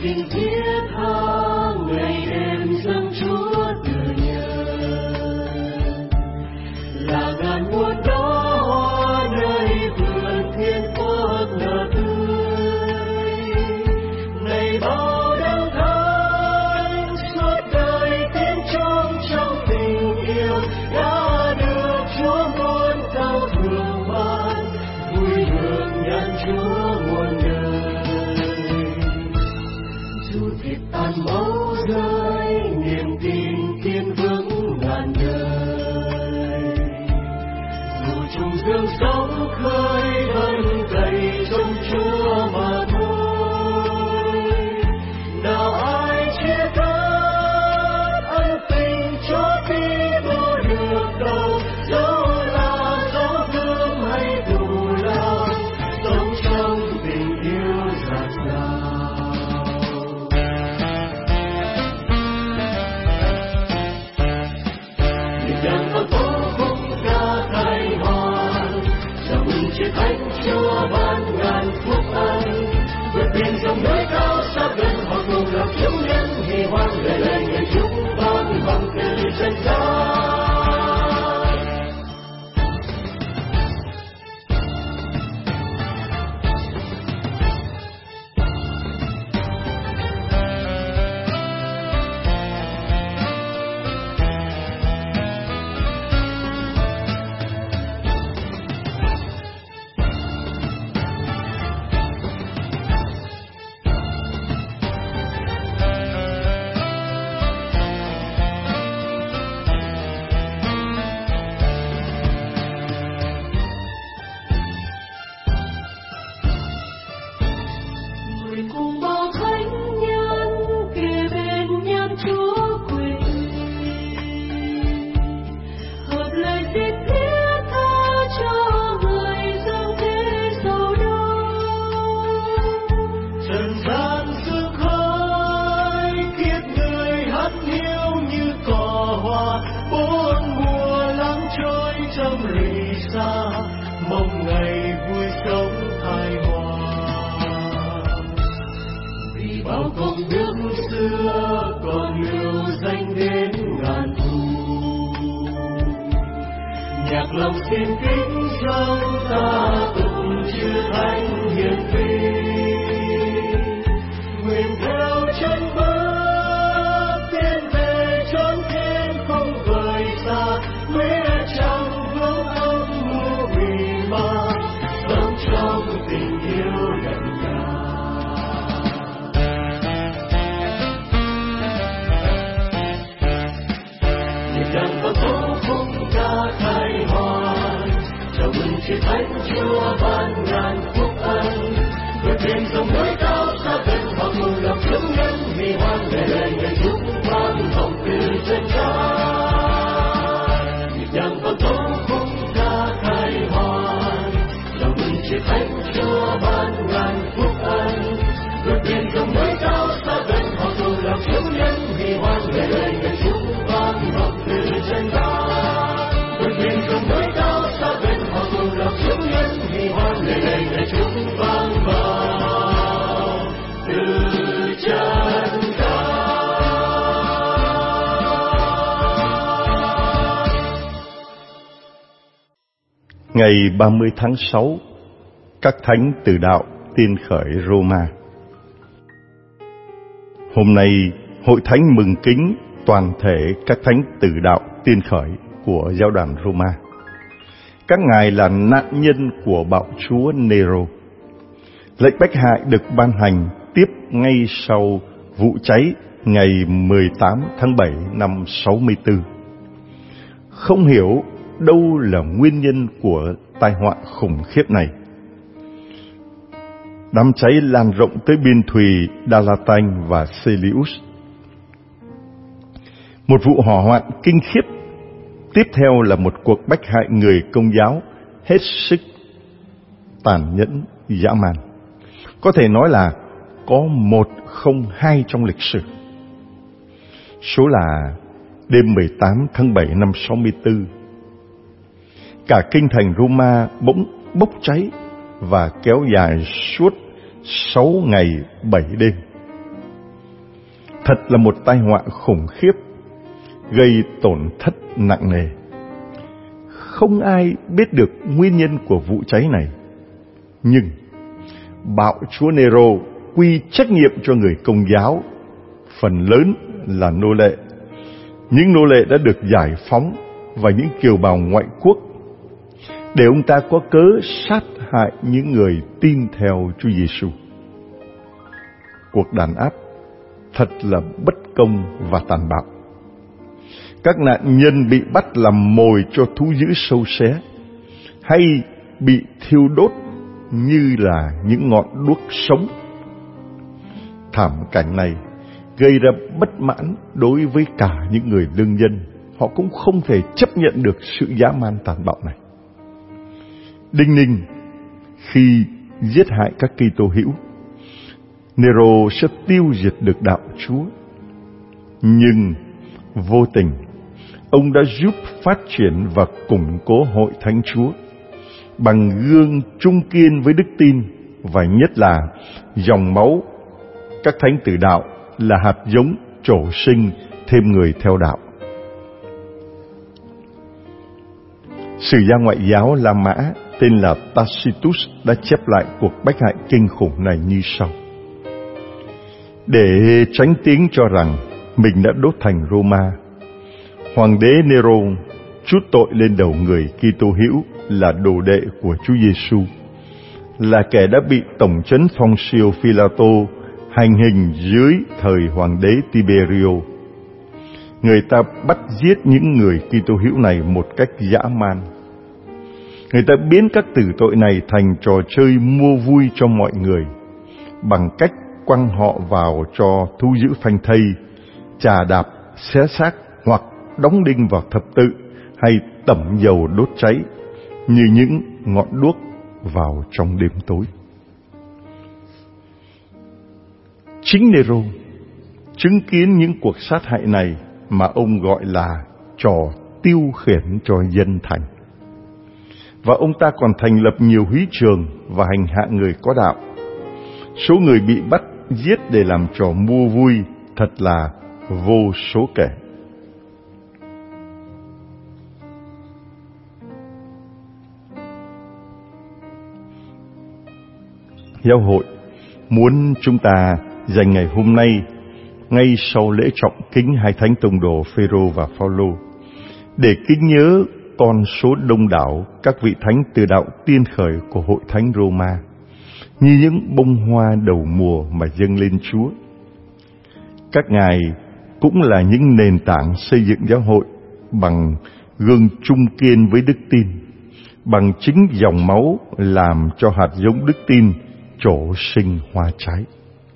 tình thiết tha ngày đêm dâng Chúa từ nhân, là ngàn muôn đóa hoa nơi vườn thiên quốc nở tươi. Này bao đau thánh suốt đời tiếng chung trong tình yêu đã được Chúa muôn cao thường ban, vui hưởng nhận Chúa muôn đời. Dù thịt tan máu rơi, niềm tin kiên vững ngàn đời. Dù trùng dương sóng khơi vẫn cày trong Chúa mà thôi. Nào ai chia cắt ân tình cho khi vô được đâu, dẫu là gió vương hay tù lao, sống trong tình yêu dạt dào. Nhịp nhàng con phố khúc ca khai hoan, chào mừng chiến thánh Chúa ban ngàn phúc ân. Vượt biển dòng núi cao xa gần, họ cùng làm thiếu nhân hy hoan về lời người chúng con vọng từ chân gian. Người cùng bao thánh nhân kề bên nhau Chúa quỳ, hợp lời xin thiết tha cho người dâng thế giàu đau. Trần gian sương khói kiếp người hắt hiu như cỏ hoa, bốn mùa lắng trôi trong lụy xa, mong ngày vui sống hài hòa. Vì bao công đức xưa còn lưu danh đến ngàn thu, nhạc lòng xin kính dâng ta tụng chư thánh hiền vi. Nguyện theo chân bước tiến về chốn thiên không vời xa, mẹ chẳng vương âm mưu vì ma, sống trong tình yêu đậm đà. Nhịp nhàng con phố khúc ca khai hoan, chào mừng chiến thánh Chúa ban ngàn phúc ân. Vượt biển dòng núi cao xa gần, họ cùng làm chứng nhân vì hoan về lời người chúng con vọng từ chân gian. Nhịp nhàng con phố khúc ca khai hoan, chào mừng chiến thánh Chúa ban ngàn phúc ân. Vượt biển dòng núi cao xa gần, họ cùng làm chứng nhân vì hoan về lời người chúng con vọng từ chân gian. Vượt biển dòng núi cao xa gần, họ cùng làm chứng nhân vì hoan về lời người chúng con vào từ chân gian. Ngày 30 tháng 6, các thánh tử đạo tiên khởi Roma. Hôm nay, Hội Thánh mừng kính toàn thể các thánh tử đạo tiên khởi của giáo đoàn Roma. Các ngài là nạn nhân của bạo chúa Nero. Lệnh bách hại được ban hành tiếp ngay sau vụ cháy ngày 18 tháng 7 năm 64. Không hiểu đâu là nguyên nhân của tai họa khủng khiếp này. Đám cháy lan rộng tới biên thùy Dalatanh và Celius. Một vụ hỏa hoạn kinh khiếp. Tiếp theo là một cuộc bách hại người Công giáo hết sức tàn nhẫn, dã man. Có thể nói là có 102 trong lịch sử. Số là đêm 18 tháng 7 năm 64. Cả kinh thành Roma bỗng bốc cháy và kéo dài suốt 6 ngày 7 đêm. Thật là một tai họa khủng khiếp, gây tổn thất nặng nề. Không ai biết được nguyên nhân của vụ cháy này, nhưng bạo chúa Nero quy trách nhiệm cho người Công giáo, phần lớn là nô lệ. Những nô lệ đã được giải phóng và những kiều bào ngoại quốc, để ông ta có cớ sát hại những người tin theo Chúa Giêsu. Cuộc đàn áp thật là bất công và tàn bạo. Các nạn nhân bị bắt làm mồi cho thú dữ sâu xé, hay bị thiêu đốt như là những ngọn đuốc sống. Thảm cảnh này gây ra bất mãn đối với cả những người lương dân. Họ cũng không thể chấp nhận được sự dã man tàn bạo này. Đinh ninh khi giết hại các Kitô hữu, Nero sẽ tiêu diệt được đạo Chúa. Nhưng vô tình, ông đã giúp phát triển và củng cố hội Thánh Chúa bằng gương trung kiên với đức tin, và nhất là dòng máu các thánh tử đạo là hạt giống trổ sinh thêm người theo đạo. Sử gia ngoại giáo La Mã tên là Tacitus đã chép lại cuộc bách hại kinh khủng này như sau: để tránh tiếng cho rằng mình đã đốt thành Roma, hoàng đế Nero trút tội lên đầu người Kitô hữu là đồ đệ của Chúa Giêsu, là kẻ đã bị tổng trấn Poncio Pilato hành hình dưới thời hoàng đế Tiberio. Người ta bắt giết những người Kitô hữu này một cách dã man. Người ta biến các tử tội này thành trò chơi mua vui cho mọi người, bằng cách quăng họ vào cho thú dữ phanh thây, chà đạp, xé xác, hoặc đóng đinh vào thập tự, hay tẩm dầu đốt cháy như những ngọn đuốc vào trong đêm tối. Chính Nero chứng kiến những cuộc sát hại này mà ông gọi là trò tiêu khiển cho dân thành. Và ông ta còn thành lập nhiều húy trường và hành hạ người có đạo. Số người bị bắt giết để làm trò mua vui thật là vô số kể. Giáo hội muốn chúng ta dành ngày hôm nay, ngay sau lễ trọng kính hai thánh tông đồ Phêrô và Phaolô, để kính nhớ con số đông đảo các vị thánh từ đạo tiên khởi của hội thánh Roma, như những bông hoa đầu mùa mà dâng lên Chúa. Các ngài cũng là những nền tảng xây dựng giáo hội bằng gương trung kiên với đức tin, bằng chính dòng máu làm cho hạt giống đức tin trổ sinh hoa trái.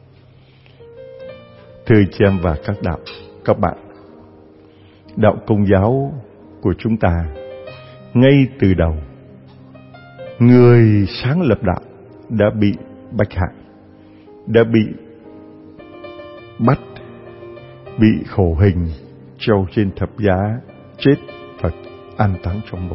Thưa chị em và các bạn, đạo Công giáo của chúng ta ngay từ đầu, người sáng lập đạo đã bị bách hại, đã bị bắt, bị khổ hình, treo trên thập giá, chết và an táng trong mộ.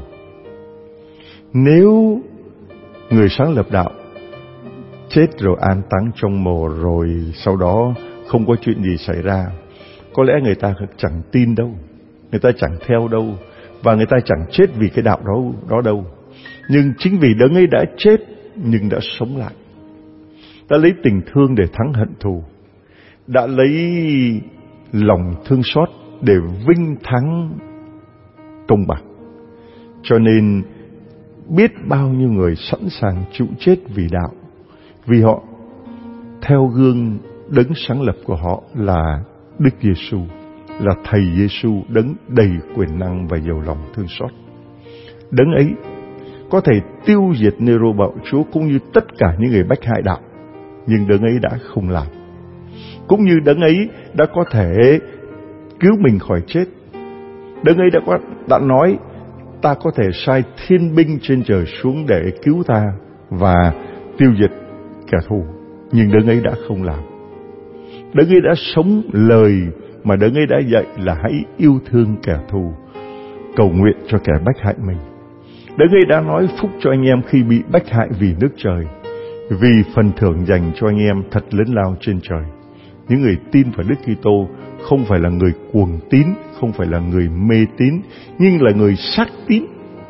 Nếu người sáng lập đạo chết rồi an táng trong mộ rồi sau đó không có chuyện gì xảy ra, có lẽ người ta chẳng tin đâu, người ta chẳng theo đâu, và người ta chẳng chết vì cái đạo đó đâu. Nhưng chính vì đấng ấy đã chết nhưng đã sống lại, đã lấy tình thương để thắng hận thù, đã lấy lòng thương xót để vinh thắng công bằng. Cho nên biết bao nhiêu người sẵn sàng chịu chết vì đạo, vì họ theo gương đấng sáng lập của họ là Đức Giêsu, là Thầy Giêsu, đấng đầy quyền năng và giàu lòng thương xót. Đấng ấy có thể tiêu diệt Nero bạo chúa cũng như tất cả những người bách hại đạo, nhưng đấng ấy đã không làm. Cũng như đấng ấy đã có thể cứu mình khỏi chết. Đấng ấy đã nói ta có thể sai thiên binh trên trời xuống để cứu ta và tiêu diệt kẻ thù, nhưng đấng ấy đã không làm. Đấng ấy đã sống lời mà đấng ấy đã dạy là hãy yêu thương kẻ thù, cầu nguyện cho kẻ bách hại mình. Đấng ấy đã nói phúc cho anh em khi bị bách hại vì nước trời, vì phần thưởng dành cho anh em thật lớn lao trên trời. Những người tin vào Đức Kitô không phải là người cuồng tín, không phải là người mê tín, nhưng là người xác tín.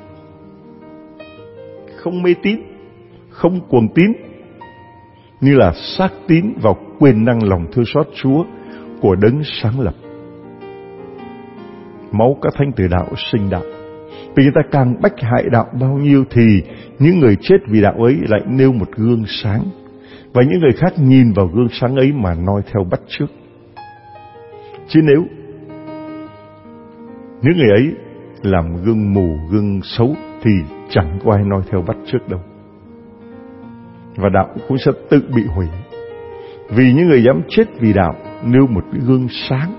Không mê tín, không cuồng tín, như là xác tín vào quyền năng lòng thương xót Chúa của Đấng sáng lập. Máu các thánh tử đạo sinh đạo. Vì người ta càng bách hại đạo bao nhiêu thì những người chết vì đạo ấy lại nêu một gương sáng, và những người khác nhìn vào gương sáng ấy mà noi theo bắt chước. Chứ nếu những người ấy làm gương mù, gương xấu thì chẳng có ai noi theo bắt chước đâu. Và đạo cũng sẽ tự bị hủy. Vì những người dám chết vì đạo nêu một gương sáng,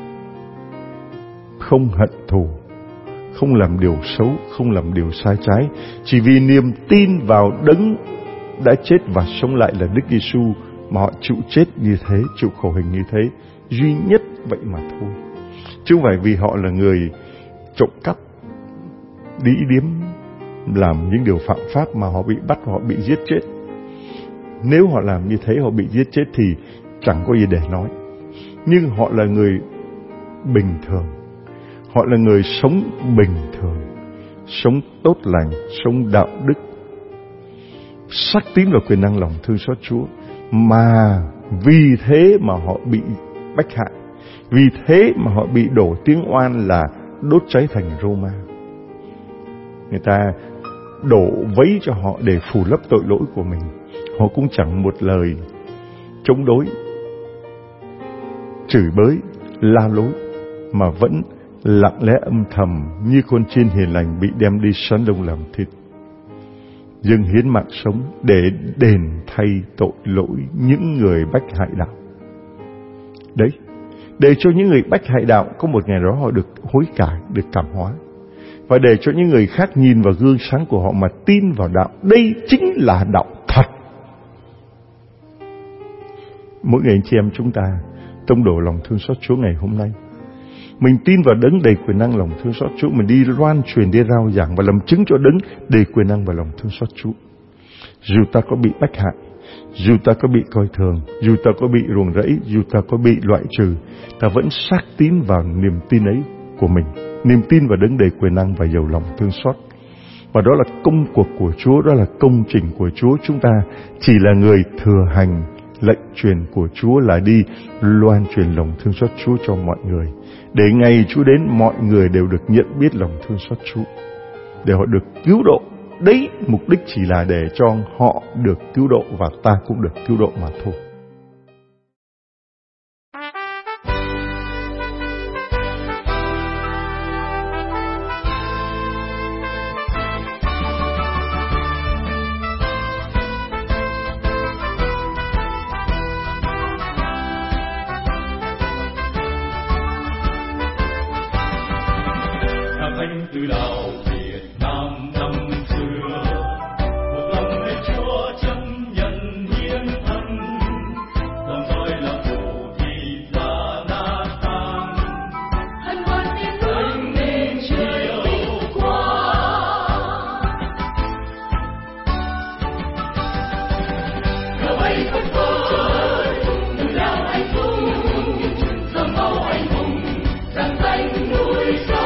không hận thù, không làm điều xấu, không làm điều sai trái, chỉ vì niềm tin vào Đấng đã chết và sống lại là Đức Giêsu mà họ chịu chết như thế, chịu khổ hình như thế, duy nhất vậy mà thôi. Chứ không phải vì họ là người trộm cắp, đĩ điếm, làm những điều phạm pháp mà họ bị bắt, họ bị giết chết. Nếu họ làm như thế, họ bị giết chết thì chẳng có gì để nói. Nhưng họ là người bình thường, họ là người sống bình thường, sống tốt lành, sống đạo đức, xác tín vào quyền năng lòng thương xót Chúa, mà vì thế mà họ bị bách hại, vì thế mà họ bị đổ tiếng oan là đốt cháy thành Roma. Người ta đổ vấy cho họ để phủ lấp tội lỗi của mình. Họ cũng chẳng một lời chống đối, chửi bới, la lối, mà vẫn lặng lẽ âm thầm như con chiên hiền lành bị đem đi sán đông làm thịt, dâng hiến mạng sống để đền thay tội lỗi những người bách hại đạo. Đấy, để cho những người bách hại đạo có một ngày đó họ được hối cải, được cảm hóa, và để cho những người khác nhìn vào gương sáng của họ mà tin vào đạo. Đây chính là đạo thật. Mỗi người anh chị em chúng ta tông đổ lòng thương xót Chúa ngày hôm nay. Mình tin vào Đấng đầy quyền năng lòng thương xót Chúa, mình đi loan truyền, đi rao giảng và làm chứng cho Đấng đầy quyền năng và lòng thương xót Chúa. Dù ta có bị bách hại, dù ta có bị coi thường, dù ta có bị ruồng rẫy, dù ta có bị loại trừ, ta vẫn xác tín vào niềm tin ấy của mình, niềm tin vào Đấng đầy quyền năng và giàu lòng thương xót. Và đó là công cuộc của Chúa, đó là công trình của Chúa. Chúng ta chỉ là người thừa hành lệnh truyền của Chúa là đi loan truyền lòng thương xót Chúa cho mọi người, để ngày Chúa đến mọi người đều được nhận biết lòng thương xót Chúa, để họ được cứu độ. Đấy, mục đích chỉ là để cho họ được cứu độ và ta cũng được cứu độ mà thôi. Từ đạo Việt Nam năm xưa, một lòng lên Chúa chấp nhận hiến thân, dòng dõi là phù thịt và nát tan. Hân hoan tiếng ánh lên trời vinh quang, cờ bay phất phới, từ đạo anh hùng, dòng máu anh hùng, rạng danh núi sông.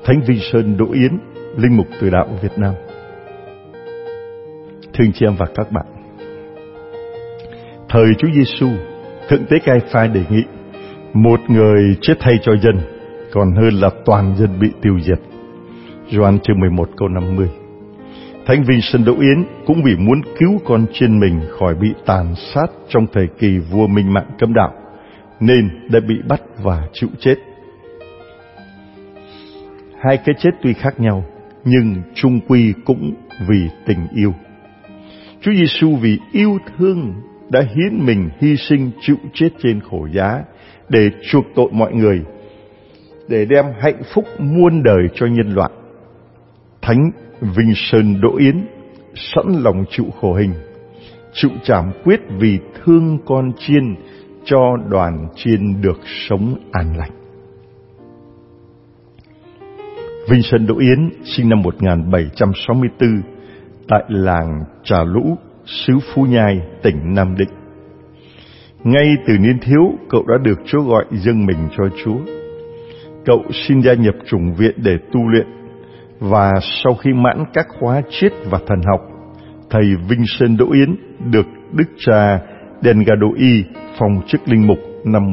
Thánh Vinh Sơn Đỗ Yến, linh mục Từ Đạo Việt Nam. Thưa anh chị em và các bạn, thời Chúa Giêsu, Thượng tế Cai-pha đề nghị một người chết thay cho dân còn hơn là toàn dân bị tiêu diệt. Gioan chương 11 câu 50. Thánh Vinh Sơn Đỗ Yến cũng vì muốn cứu con chiên mình khỏi bị tàn sát trong thời kỳ vua Minh Mạng cấm đạo, nên đã bị bắt và chịu chết. Hai cái chết tuy khác nhau, nhưng chung quy cũng vì tình yêu. Chúa Giêsu vì yêu thương đã hiến mình hy sinh chịu chết trên khổ giá để chuộc tội mọi người, để đem hạnh phúc muôn đời cho nhân loại. Thánh Vinh Sơn Đỗ Yến sẵn lòng chịu khổ hình, chịu trảm quyết vì thương con chiên, cho đoàn chiên được sống an lành. Vinh Sơn Đỗ Yến sinh năm 1764 tại làng Trà Lũ, xứ Phú Nhai, tỉnh Nam Định. Ngay từ niên thiếu, cậu đã được Chúa gọi dâng mình cho Chúa. Cậu xin gia nhập chủng viện để tu luyện, và sau khi mãn các khóa triết và thần học, thầy Vinh Sơn Đỗ Yến được Đức cha Delgado Y phong chức linh mục năm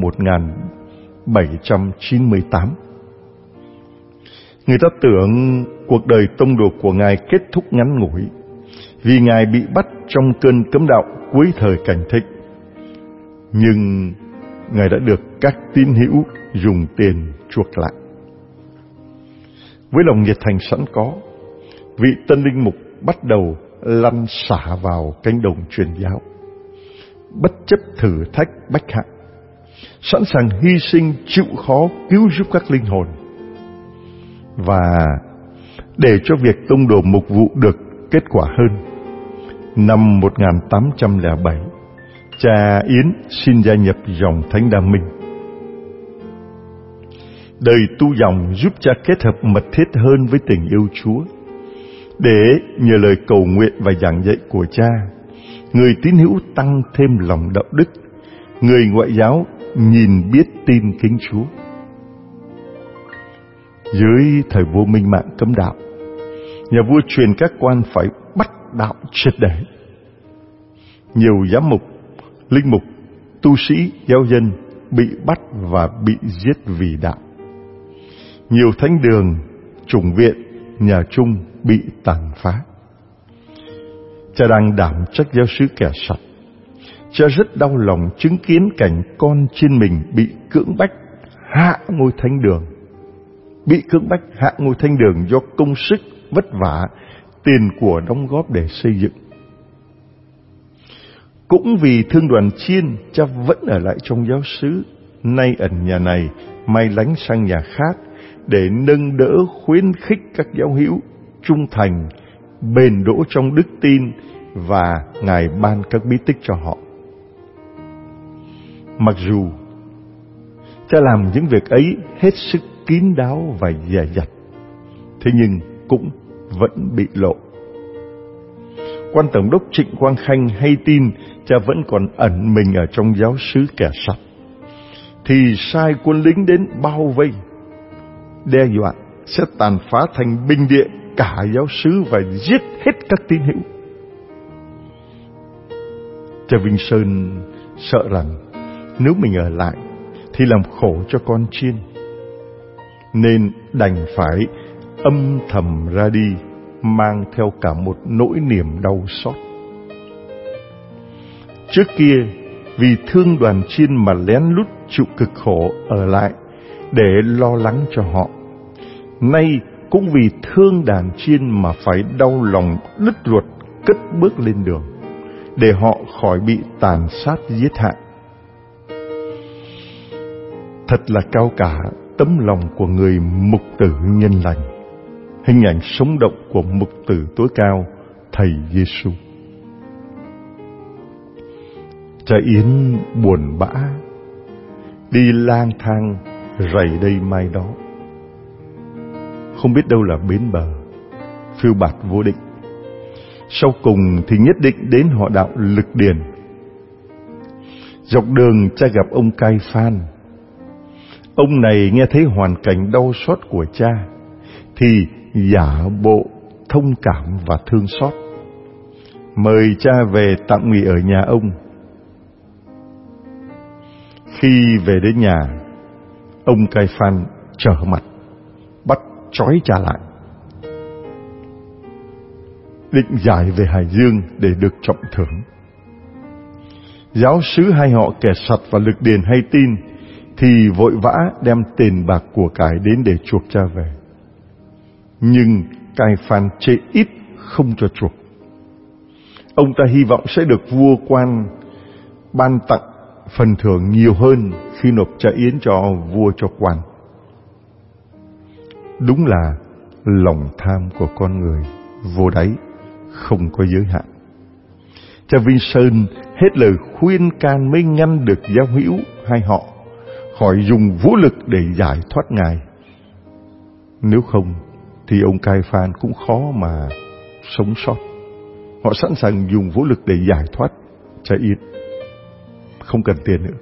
1798. Người ta tưởng cuộc đời tông đồ của Ngài kết thúc ngắn ngủi, vì Ngài bị bắt trong cơn cấm đạo cuối thời Cảnh Thịnh. Nhưng Ngài đã được các tín hữu dùng tiền chuộc lại. Với lòng nhiệt thành sẵn có, vị tân linh mục bắt đầu lăn xả vào cánh đồng truyền giáo, bất chấp thử thách bách hại, sẵn sàng hy sinh chịu khó cứu giúp các linh hồn. Và để cho việc tông đồ mục vụ được kết quả hơn, năm 1807, cha Yến xin gia nhập dòng Thánh Đa Minh. Đời tu dòng giúp cha kết hợp mật thiết hơn với tình yêu Chúa, để nhờ lời cầu nguyện và giảng dạy của cha, người tín hữu tăng thêm lòng đạo đức, người ngoại giáo nhìn biết tin kính Chúa. Dưới thời vua Minh Mạng cấm đạo, nhà vua truyền các quan phải bắt đạo triệt để. Nhiều giám mục, linh mục, tu sĩ, giáo dân bị bắt và bị giết vì đạo. Nhiều thánh đường, chủng viện, nhà chung bị tàn phá. Cha đang đảm trách giáo xứ kẻ sạch. Cha rất đau lòng chứng kiến cảnh con chiên mình bị cưỡng bách hạ ngôi thánh đường. Bị cưỡng bách hạ ngôi thánh đường do công sức, vất vả, tiền của đóng góp để xây dựng. Cũng vì thương đoàn chiên, cha vẫn ở lại trong giáo xứ, nay ẩn nhà này, mai lánh sang nhà khác, để nâng đỡ khuyến khích các giáo hữu trung thành, bền đỗ trong đức tin, và Ngài ban các bí tích cho họ. Mặc dù cha làm những việc ấy hết sức kín đáo và dè dặt, thế nhưng cũng vẫn bị lộ. Quan tổng đốc Trịnh Quang Khanh hay tin cha vẫn còn ẩn mình ở trong giáo xứ kẻ sạch, thì sai quân lính đến bao vây, đe dọa sẽ tàn phá thành binh địa cả giáo xứ và giết hết các tín hữu. Cha Vinh Sơn sợ rằng nếu mình ở lại thì làm khổ cho con chiên, nên đành phải âm thầm ra đi, mang theo cả một nỗi niềm đau xót. Trước kia vì thương đoàn chiên mà lén lút chịu cực khổ ở lại để lo lắng cho họ. Nay cũng vì thương đàn chiên mà phải đau lòng đứt ruột cất bước lên đường, để họ khỏi bị tàn sát giết hại. Thật là cao cả tấm lòng của người mục tử nhân lành, hình ảnh sống động của mục tử tối cao, thầy Giêsu. Cha Yến buồn bã, đi lang thang rày đây mai đó, không biết đâu là bến bờ, phiêu bạt vô định. Sau cùng thì nhất định đến họ đạo Lực Điền. Dọc đường cha gặp ông Cai Phan. Ông này nghe thấy hoàn cảnh đau xót của cha, thì giả bộ thông cảm và thương xót, mời cha về tạm nghỉ ở nhà ông. Khi về đến nhà, ông Cai Phan trở mặt, bắt trói cha lại, định giải về Hải Dương để được trọng thưởng. Giáo sứ hai họ kẻ sặt và lực điền hay tin thì vội vã đem tiền bạc của cải đến để chuộc cha về. Nhưng Cai Phan chê ít, không cho chuộc. Ông ta hy vọng sẽ được vua quan ban tặng phần thưởng nhiều hơn khi nộp trả yến cho vua cho quan. Đúng là lòng tham của con người vô đáy, không có giới hạn. Cha Vinh Sơn hết lời khuyên can mới ngăn được giáo hữu hai họ khỏi dùng vũ lực để giải thoát ngài. Nếu không thì ông Cai Phan cũng khó mà sống sót. Họ sẵn sàng dùng vũ lực để giải thoát cha Yến, không cần tiền nữa.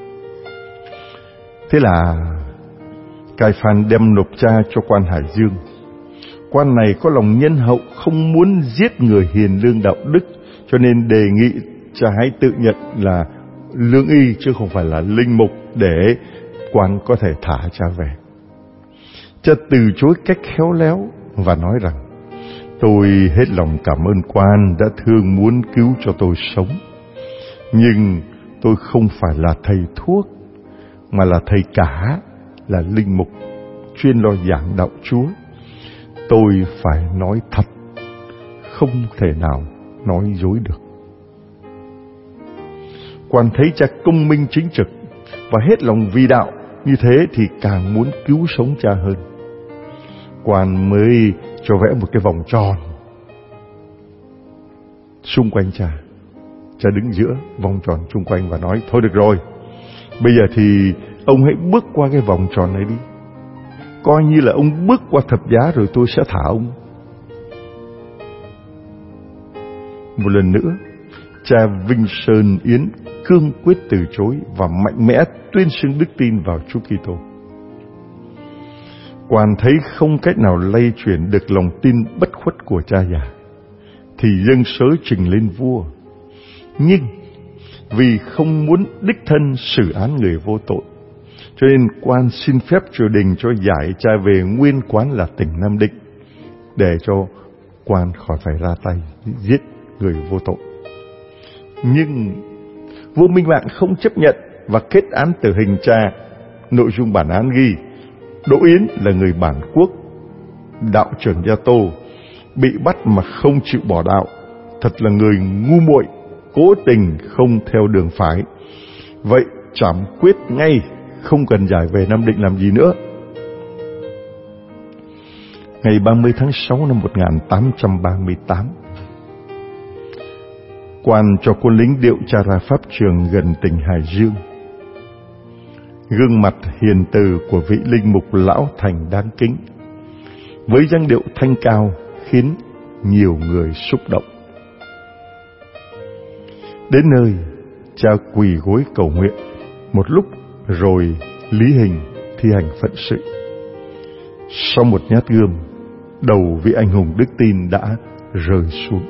Thế là Cai Phan đem nộp cha cho quan Hải Dương. Quan này có lòng nhân hậu, không muốn giết người hiền lương đạo đức, cho nên đề nghị cha hãy tự nhận là lương y chứ không phải là linh mục để quan có thể thả cha về. Cha từ chối cách khéo léo và nói rằng: tôi hết lòng cảm ơn quan đã thương muốn cứu cho tôi sống, nhưng tôi không phải là thầy thuốc, mà là thầy cả, là linh mục chuyên lo giảng đạo Chúa. Tôi phải nói thật, không thể nào nói dối được. Quan thấy cha công minh chính trực và hết lòng vì đạo, như thế thì càng muốn cứu sống cha hơn. Quan mới cho vẽ một cái vòng tròn xung quanh cha. Cha đứng giữa vòng tròn xung quanh và nói: thôi được rồi, bây giờ thì ông hãy bước qua cái vòng tròn này đi. Coi như là ông bước qua thập giá rồi tôi sẽ thả ông. Một lần nữa, cha Vinh Sơn Yến cương quyết từ chối và mạnh mẽ tuyên xưng đức tin vào Chúa Kitô. Quan thấy không cách nào lay chuyển được lòng tin bất khuất của cha già, thì dâng sớ trình lên vua. Nhưng vì không muốn đích thân xử án người vô tội, cho nên quan xin phép triều đình cho giải cha về nguyên quán là tỉnh Nam Định, để cho quan khỏi phải ra tay giết người vô tội. Nhưng vua Minh Mạng không chấp nhận và kết án tử hình cha. Nội dung bản án ghi: Đỗ Yến là người bản quốc, đạo trưởng Gia Tô, bị bắt mà không chịu bỏ đạo, thật là người ngu muội, cố tình không theo đường phải. Vậy trảm quyết ngay, không cần giải về Nam Định làm gì nữa. Ngày 30 tháng 6 năm 1838, quan cho quân lính điệu cha ra pháp trường gần tỉnh Hải Dương. Gương mặt hiền từ của vị linh mục lão thành đáng kính, với dáng điệu thanh cao khiến nhiều người xúc động. Đến nơi, cha quỳ gối cầu nguyện một lúc rồi lý hình thi hành phận sự. Sau một nhát gươm, đầu vị anh hùng đức tin đã rơi xuống.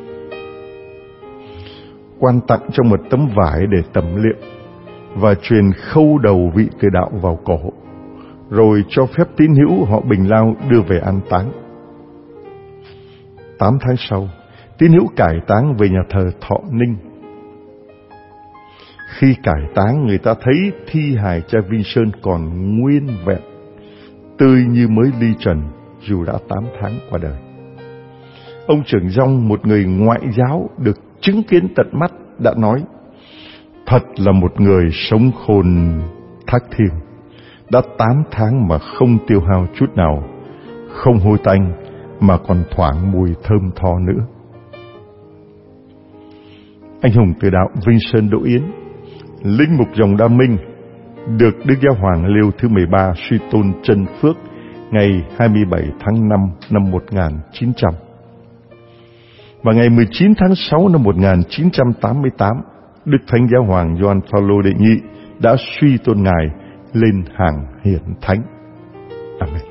Quan tặng cho một tấm vải để tẩm liệm và truyền khâu đầu vị tử đạo vào cổ, rồi cho phép tín hữu họ Bình Lao đưa về an táng. 8 tháng sau, tín hữu cải táng về nhà thờ Thọ Ninh. Khi cải táng, người ta thấy thi hài cha Vinh Sơn còn nguyên vẹn, tươi như mới ly trần dù đã 8 tháng qua đời. Ông trưởng dòng, một người ngoại giáo được chứng kiến tận mắt, đã nói: thật là một người sống khôn thác thiêng, đã 8 tháng mà không tiêu hao chút nào, không hôi tanh mà còn thoảng mùi thơm tho nữa. Anh hùng tử đạo Vinh Sơn Đỗ Yến, linh mục dòng Đa Minh, được Đức Giáo Hoàng Leo thứ 13 suy tôn chân phước ngày 27 tháng 5 năm 1900. Và ngày 19 tháng 6 năm 1988, Đức Thánh Giáo Hoàng Gioan Phaolô đệ nhị đã suy tôn ngài lên hàng hiển thánh. Amen.